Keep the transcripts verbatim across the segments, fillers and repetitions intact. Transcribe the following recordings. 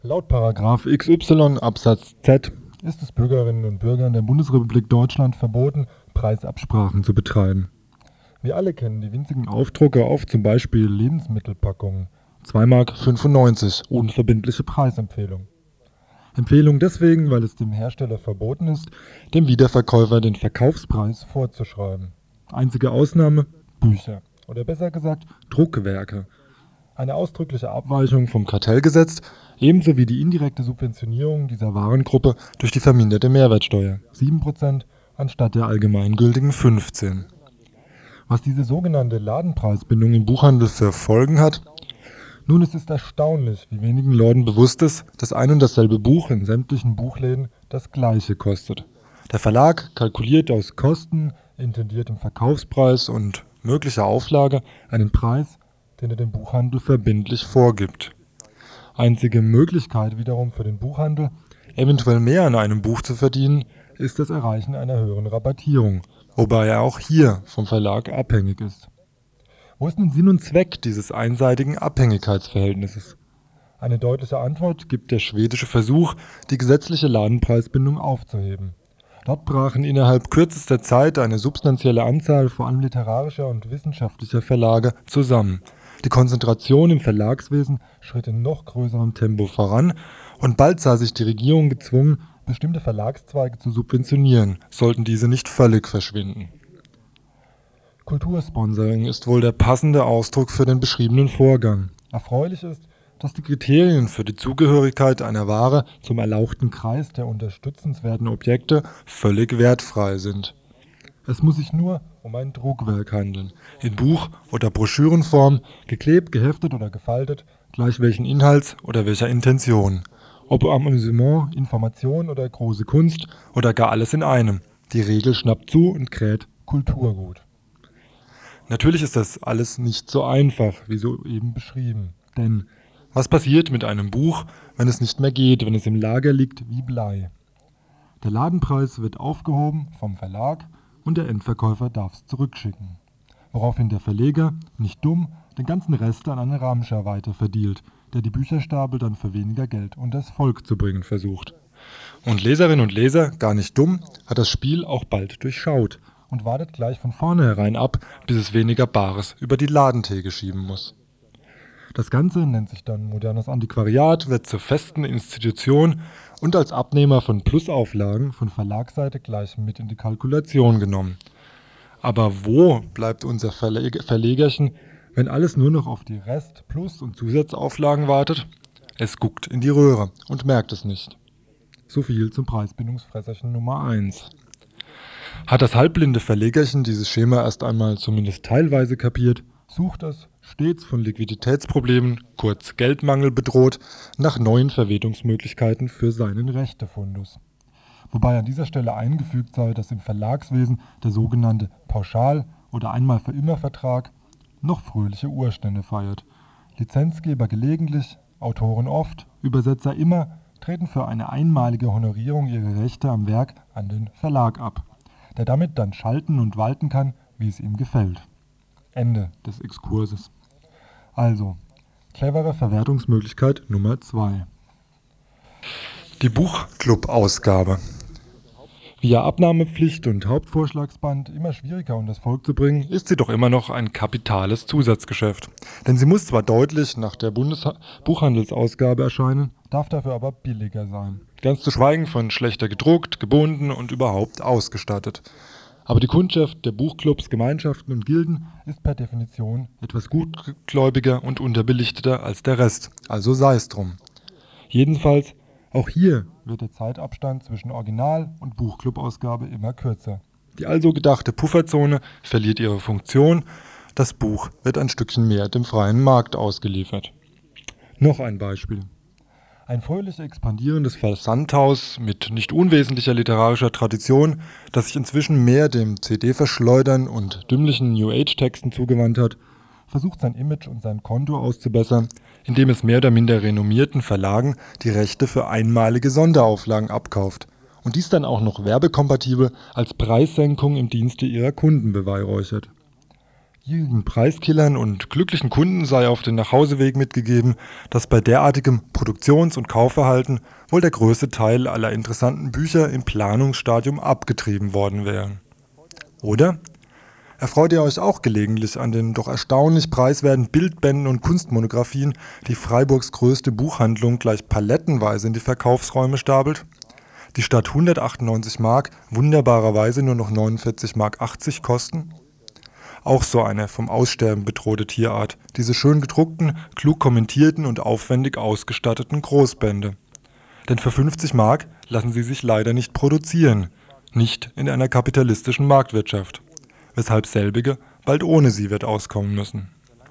Laut Paragraph X Y Absatz Z ist es Bürgerinnen und Bürgern der Bundesrepublik Deutschland verboten, Preisabsprachen zu betreiben. Wir alle kennen die winzigen Aufdrucke auf zum Beispiel Lebensmittelpackungen. zwei Mark fünfundneunzig, unverbindliche Preisempfehlung. Empfehlung deswegen, weil es dem Hersteller verboten ist, dem Wiederverkäufer den Verkaufspreis vorzuschreiben. Einzige Ausnahme: Bücher. Oder besser gesagt Druckwerke. Eine ausdrückliche Abweichung vom Kartellgesetz, ebenso wie die indirekte Subventionierung dieser Warengruppe durch die verminderte Mehrwertsteuer, sieben Prozent anstatt der allgemeingültigen fünfzehn. Was diese sogenannte Ladenpreisbindung im Buchhandel für Folgen hat? Nun, es ist erstaunlich, wie wenigen Leuten bewusst ist, dass ein und dasselbe Buch in sämtlichen Buchläden das gleiche kostet. Der Verlag kalkuliert aus Kosten, intendiertem Verkaufspreis und möglicher Auflage einen Preis, den er dem Buchhandel verbindlich vorgibt. Einzige Möglichkeit wiederum für den Buchhandel, eventuell mehr an einem Buch zu verdienen, ist das Erreichen einer höheren Rabattierung, wobei er auch hier vom Verlag abhängig ist. Wo ist nun Sinn und Zweck dieses einseitigen Abhängigkeitsverhältnisses? Eine deutliche Antwort gibt der schwedische Versuch, die gesetzliche Ladenpreisbindung aufzuheben. Dort brachen innerhalb kürzester Zeit eine substanzielle Anzahl vor allem literarischer und wissenschaftlicher Verlage zusammen. Die Konzentration im Verlagswesen schritt in noch größerem Tempo voran und bald sah sich die Regierung gezwungen, bestimmte Verlagszweige zu subventionieren, sollten diese nicht völlig verschwinden. Kultursponsoring ist wohl der passende Ausdruck für den beschriebenen Vorgang. Erfreulich ist, dass die Kriterien für die Zugehörigkeit einer Ware zum erlauchten Kreis der unterstützenswerten Objekte völlig wertfrei sind. Es muss sich nur um ein Druckwerk handeln, in Buch- oder Broschürenform, geklebt, geheftet oder gefaltet, gleich welchen Inhalts oder welcher Intention. Ob Amüsement, Information oder große Kunst oder gar alles in einem. Die Regel schnappt zu und kräht Kulturgut. Natürlich ist das alles nicht so einfach, wie soeben beschrieben. Denn was passiert mit einem Buch, wenn es nicht mehr geht, wenn es im Lager liegt wie Blei? Der Ladenpreis wird aufgehoben vom Verlag und der Endverkäufer darf es zurückschicken. Woraufhin der Verleger, nicht dumm, den ganzen Rest an einen Ramscher weiterverdealt, der die Bücherstapel dann für weniger Geld unters Volk zu bringen versucht. Und Leserinnen und Leser, gar nicht dumm, hat das Spiel auch bald durchschaut und wartet gleich von vornherein ab, bis es weniger Bares über die Ladentheke schieben muss. Das Ganze nennt sich dann modernes Antiquariat, wird zur festen Institution und als Abnehmer von Plusauflagen von Verlagsseite gleich mit in die Kalkulation genommen. Aber wo bleibt unser Verleg- Verlegerchen, wenn alles nur noch auf die Rest-, Plus- und Zusatzauflagen wartet? Es guckt in die Röhre und merkt es nicht. So viel zum Preisbindungsfresserchen Nummer eins. Hat das halbblinde Verlegerchen dieses Schema erst einmal zumindest teilweise kapiert, sucht es, stets von Liquiditätsproblemen, kurz Geldmangel bedroht, nach neuen Verwertungsmöglichkeiten für seinen Rechtefundus. Wobei an dieser Stelle eingefügt sei, dass im Verlagswesen der sogenannte Pauschal- oder Einmal-für-immer-Vertrag noch fröhliche Urstände feiert. Lizenzgeber gelegentlich, Autoren oft, Übersetzer immer, treten für eine einmalige Honorierung ihrer Rechte am Werk an den Verlag ab, der damit dann schalten und walten kann, wie es ihm gefällt. Ende des Exkurses. Also, clevere Verwertungsmöglichkeit Nummer zwei. Die Buchclub-Ausgabe. Via Abnahmepflicht und Hauptvorschlagsband immer schwieriger unters Volk zu bringen, ist sie doch immer noch ein kapitales Zusatzgeschäft. Denn sie muss zwar deutlich nach der Bundesbuchhandelsausgabe erscheinen, darf dafür aber billiger sein. Ganz zu schweigen von schlechter gedruckt, gebunden und überhaupt ausgestattet. Aber die Kundschaft der Buchclubs, Gemeinschaften und Gilden ist per Definition etwas gutgläubiger und unterbelichteter als der Rest, also sei es drum. Jedenfalls, auch hier wird der Zeitabstand zwischen Original- und Buchclub-Ausgabe immer kürzer. Die also gedachte Pufferzone verliert ihre Funktion, das Buch wird ein Stückchen mehr dem freien Markt ausgeliefert. Noch ein Beispiel. Ein fröhlich expandierendes Versandhaus mit nicht unwesentlicher literarischer Tradition, das sich inzwischen mehr dem C D-Verschleudern und dümmlichen New-Age-Texten zugewandt hat, versucht sein Image und sein Konto auszubessern, indem es mehr oder minder renommierten Verlagen die Rechte für einmalige Sonderauflagen abkauft und dies dann auch noch werbekompatibel als Preissenkung im Dienste ihrer Kunden beweihräuchert. Gierigen Preiskillern und glücklichen Kunden sei auf den Nachhauseweg mitgegeben, dass bei derartigem Produktions- und Kaufverhalten wohl der größte Teil aller interessanten Bücher im Planungsstadium abgetrieben worden wären. Oder? Erfreut ihr euch auch gelegentlich an den doch erstaunlich preiswerten Bildbänden und Kunstmonographien, die Freiburgs größte Buchhandlung gleich palettenweise in die Verkaufsräume stapelt? Die statt hundertachtundneunzig Mark wunderbarerweise nur noch neunundvierzig Mark achtzig kosten? Auch so eine vom Aussterben bedrohte Tierart, diese schön gedruckten, klug kommentierten und aufwendig ausgestatteten Großbände. Denn für fünfzig Mark lassen sie sich leider nicht produzieren, nicht in einer kapitalistischen Marktwirtschaft, weshalb selbige bald ohne sie wird auskommen müssen.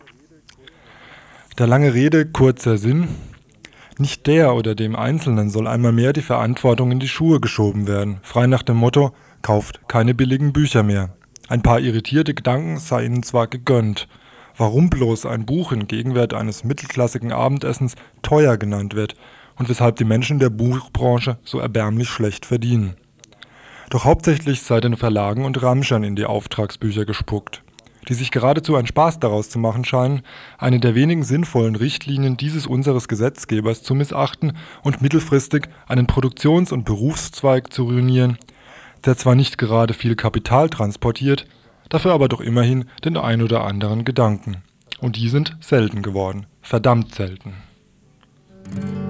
Der lange Rede, kurzer Sinn: Nicht der oder dem Einzelnen soll einmal mehr die Verantwortung in die Schuhe geschoben werden, frei nach dem Motto: Kauft keine billigen Bücher mehr. Ein paar irritierte Gedanken sei ihnen zwar gegönnt. Warum bloß ein Buch in Gegenwart eines mittelklassigen Abendessens teuer genannt wird und weshalb die Menschen der Buchbranche so erbärmlich schlecht verdienen. Doch hauptsächlich sei den Verlagen und Ramschern in die Auftragsbücher gespuckt, die sich geradezu einen Spaß daraus zu machen scheinen, eine der wenigen sinnvollen Richtlinien dieses unseres Gesetzgebers zu missachten und mittelfristig einen Produktions- und Berufszweig zu ruinieren, der zwar nicht gerade viel Kapital transportiert, dafür aber doch immerhin den ein oder anderen Gedanken. Und die sind selten geworden, verdammt selten.